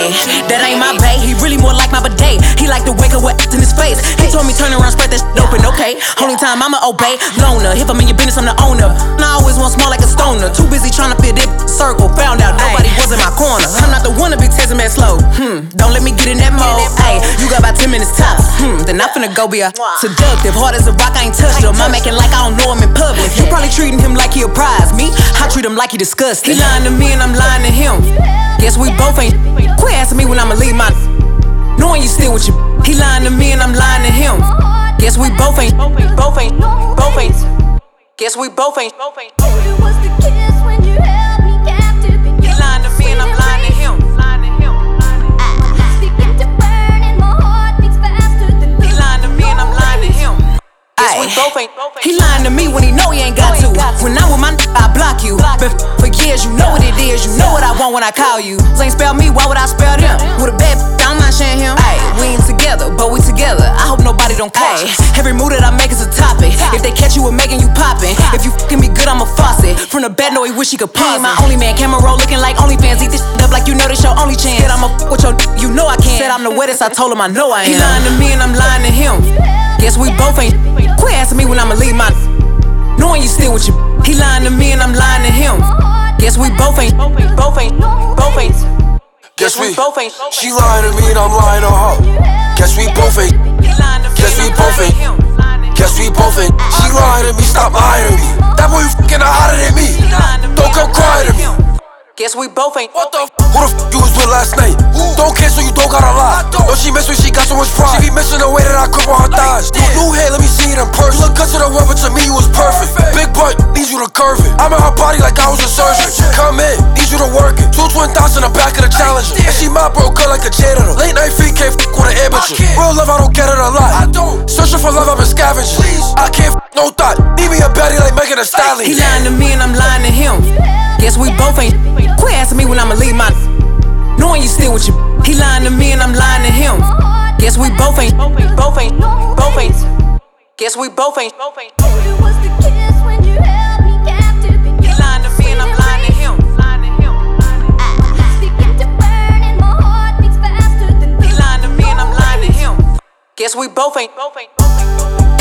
Ayy, that ain't my bae. He really more like my bidet. He like to wake up with in his face. He told me turn around, spread that shit open. Okay, only time I'ma obey. Loner, if I'm in your business, I'm the owner. I always want small like a stoner. Too busy trying to fit it circle. Found out nobody was in my corner. I'm not the one to be texting that slow. Don't let me get in that mode. Ayy, you got about 10 minutes tops. Then I'm finna go be a seductive. Hard as a rock, I ain't touched him. I'm acting like I don't know him in public. You probably treating him like he a prize. Me, I treat him like he disgusting. He lying to me and I'm lying to him. Guess we both ain't. Quit asking me when I'ma leave my. Knowing you still with your. He lying to me and I'm lying to him. Guess we both ain't. Both ain't. Both ain't. Guess we both ain't. It was the kiss when you held me captive. He lying to me and I'm lying to him. Begin to burn and my heart beats faster than He lying to me and I'm lying to him. Guess we both ain't. He lying to me when he know he ain't got to. When I'm with my I block you. But for years you know what it is. You know what I want when I call you. Ain't spell me, why would I spell them? With a bad I don't mind sharing him. Ay, we ain't together, but we together. I hope nobody don't catch us. Every move that I make is a topic. If they catch you with making you poppin'. If you fucking me good, I'm a faucet. From the bed, no, he wish he could pause. My only man, camera roll looking like OnlyFans. Eat this shit up like you know this your only chance. Said I'ma with your you know I can. Said I'm the wettest, I told him I know I am. He lying to me and I'm lying to him. Guess we both ain't. Quit asking me when I'ma leave my. Knowing you still with your. He lying to me and I'm lying to him. Guess we both ain't. Both ain't. Both ain't. Guess we both ain't. She lying to me and I'm lying to her. Guess we both ain't. Guess we both ain't. Guess we both ain't. She lying to me, stop lying to me. That boy you fucking hotter than me. Don't come crying to me. Guess we both ain't. What the who the you was with last night? Don't cancel, you don't gotta lie. Oh, she miss me, she got so much pride. She be missing the way that I grip on her thighs. New hair, let me see it in person. Look good to the world, but to me you was perfect. Big butt, needs you to curve it. I'm in her body like I was a surgeon. Come in, need you to work it. Two twin thoughts in the back of the Challenger. And she my bro, cut like a janitor. Late night feet can't f with an amateur. Real love, I don't get it a lot. I don't. Searching for love, I've been scavenging. I can't f no thought. Need me a baddie like Megan Thee Stallion. He lying to me and I'm lying to him. Guess we both ain't. Quit asking me when I'ma leave my. Knowing you still with your. He lying to me and I'm lying to him. Guess we both ain't. Both ain't. Both ain't. Guess we both ain't. It was the kiss when you held me captive. He lying to me and I'm lying to him. Begin to burn and my heart beats faster than He lying to me and I'm lying to him. Guess we both ain't.